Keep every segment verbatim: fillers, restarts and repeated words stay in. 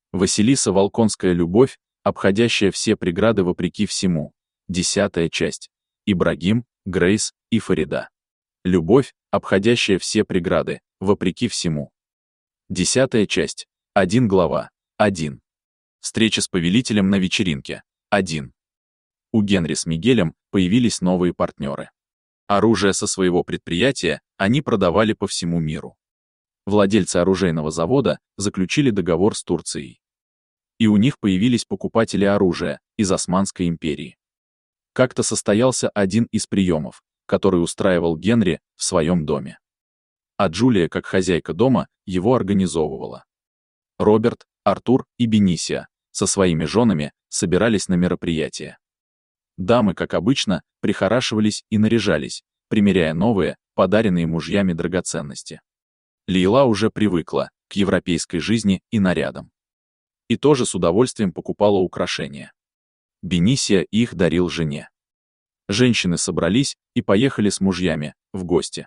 Василиса Волконская любовь, обходящая все преграды вопреки всему. Десятая часть. Ибрагим, Грейс и Фарида. Любовь, обходящая все преграды, вопреки всему. Десятая часть. Один глава. Один. Встреча с повелителем на вечеринке. Один. У Генри с Мигелем появились новые партнеры. Оружие со своего предприятия они продавали по всему миру. Владельцы оружейного завода заключили договор с Турцией. И у них появились покупатели оружия из Османской империи. Как-то состоялся один из приемов, который устраивал Генри в своем доме. А Джулия, как хозяйка дома, его организовывала. Роберт, Артур и Бенисия со своими женами собирались на мероприятие. Дамы, как обычно, прихорашивались и наряжались, примеряя новые, подаренные мужьями драгоценности. Лейла уже привыкла к европейской жизни и нарядам. И тоже с удовольствием покупала украшения. Бенисия их дарил жене. Женщины собрались и поехали с мужьями в гости.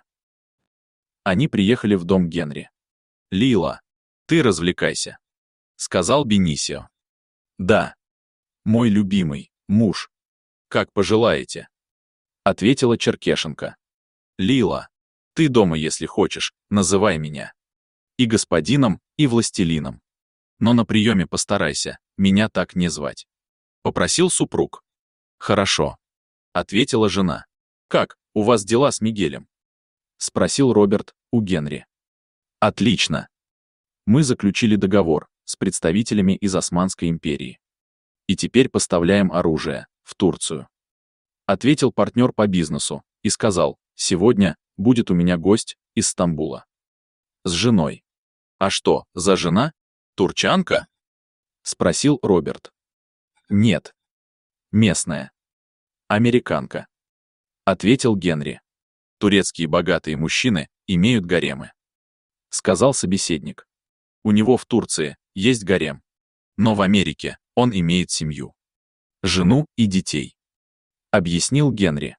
Они приехали в дом Генри. «Лейла, ты развлекайся», — сказал Бенисио. «Да, мой любимый муж. Как пожелаете», — ответила Черкешенко. «Лейла, ты дома, если хочешь, называй меня. И господином, и властелином. Но на приеме постарайся меня так не звать», — попросил супруг. «Хорошо», — ответила жена. «Как, у вас дела с Мигелем?» — спросил Роберт у Генри. «Отлично. Мы заключили договор с представителями из Османской империи. И теперь поставляем оружие в Турцию», — ответил партнер по бизнесу и сказал: «Сегодня будет у меня гость из Стамбула. С женой». «А что, за жена? Турчанка?» — спросил Роберт. «Нет. Местная. Американка», — ответил Генри. «Турецкие богатые мужчины имеют гаремы», — сказал собеседник. «У него в Турции есть гарем. Но в Америке он имеет семью. Жену и детей», — объяснил Генри.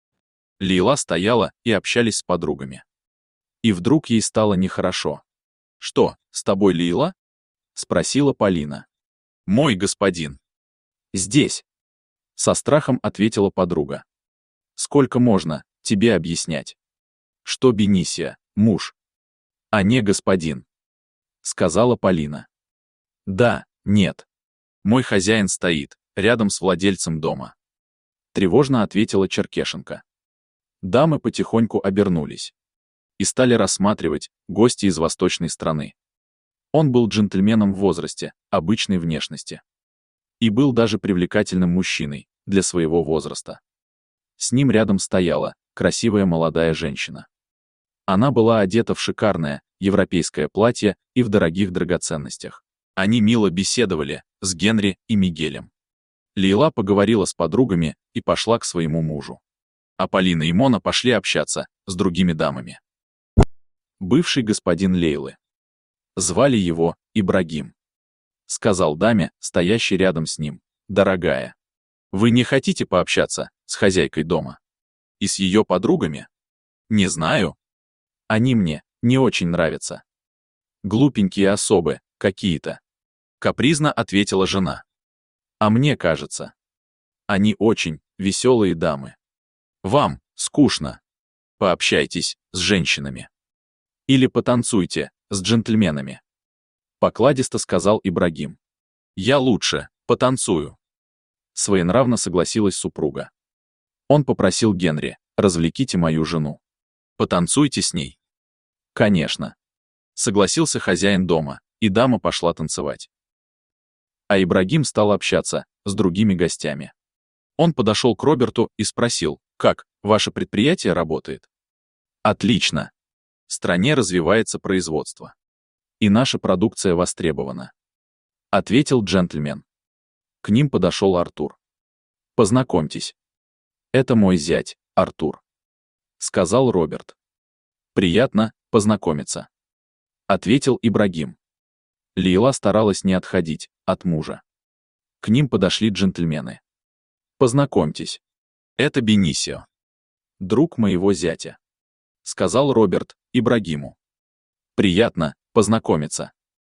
Лейла стояла и общались с подругами. И вдруг ей стало нехорошо. «Что, с тобой Лейла?» — спросила Полина. «Мой господин». «Здесь», — со страхом ответила подруга. «Сколько можно тебе объяснять, что Бенисия — муж, а не господин?» — сказала Полина. «Да, нет. Мой хозяин стоит рядом с владельцем дома», — тревожно ответила Черкешенко. Дамы потихоньку обернулись и стали рассматривать гостя из восточной страны. Он был джентльменом в возрасте, обычной внешности. И был даже привлекательным мужчиной для своего возраста. С ним рядом стояла красивая молодая женщина. Она была одета в шикарное европейское платье и в дорогих драгоценностях. Они мило беседовали с Генри и Мигелем. Лейла поговорила с подругами и пошла к своему мужу. А Полина и Мона пошли общаться с другими дамами. Бывший господин Лейлы. Звали его Ибрагим. Сказал даме, стоящей рядом с ним: «Дорогая, вы не хотите пообщаться с хозяйкой дома? И с ее подругами? Не знаю. Они мне не очень нравятся. Глупенькие особы какие-то», — капризно ответила жена. «А мне кажется, они очень веселые дамы. Вам скучно. Пообщайтесь с женщинами. Или потанцуйте с джентльменами», — покладисто сказал Ибрагим. «Я лучше потанцую», — своенравно согласилась супруга. Он попросил Генри: «Развлеките мою жену. Потанцуйте с ней». «Конечно», — согласился хозяин дома, и дама пошла танцевать. А Ибрагим стал общаться с другими гостями. Он подошел к Роберту и спросил: «Как ваше предприятие работает?» «Отлично. В стране развивается производство. И наша продукция востребована», — ответил джентльмен. К ним подошел Артур. «Познакомьтесь. Это мой зять, Артур», — сказал Роберт. «Приятно познакомиться», — ответил Ибрагим. Лейла старалась не отходить от мужа. К ним подошли джентльмены. «Познакомьтесь. Это Бенисио, друг моего зятя», — сказал Роберт Ибрагиму. «Приятно познакомиться»,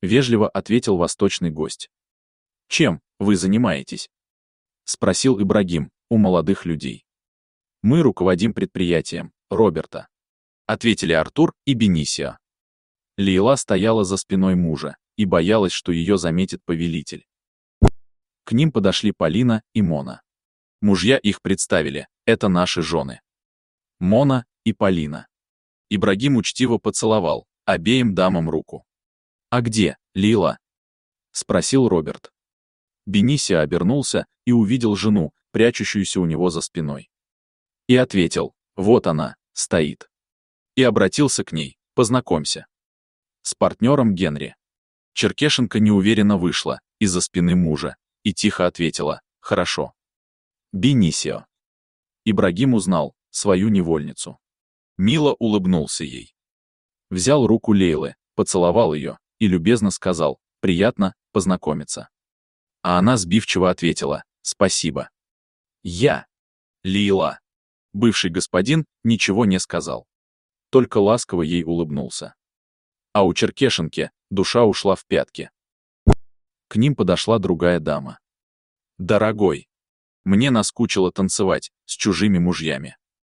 Вежливо ответил восточный гость. Чем вы занимаетесь? Спросил Ибрагим у молодых людей. Мы руководим предприятием Роберта. Ответили Артур и Бенисио. Лейла стояла за спиной мужа и боялась, что ее заметит повелитель. К ним подошли Полина и Мона. Мужья их представили, это наши жены. Мона и Полина. Ибрагим учтиво поцеловал обеим дамам руку. «А где Лейла?» — спросил Роберт. Бенисио обернулся и увидел жену, прячущуюся у него за спиной. И ответил: «Вот она, стоит». И обратился к ней: «Познакомься с партнером Генри». Черкешенко неуверенно вышла из-за спины мужа и тихо ответила: «Хорошо». Бенисио. Ибрагим узнал свою невольницу. Мило улыбнулся ей. Взял руку Лейлы, поцеловал ее и любезно сказал: «Приятно познакомиться». А она сбивчиво ответила: «Спасибо». «Я». Лейла. Бывший господин ничего не сказал. Только ласково ей улыбнулся. А у Черкешенки душа ушла в пятки. К ним подошла другая дама. «Дорогой, мне наскучило танцевать с чужими мужьями.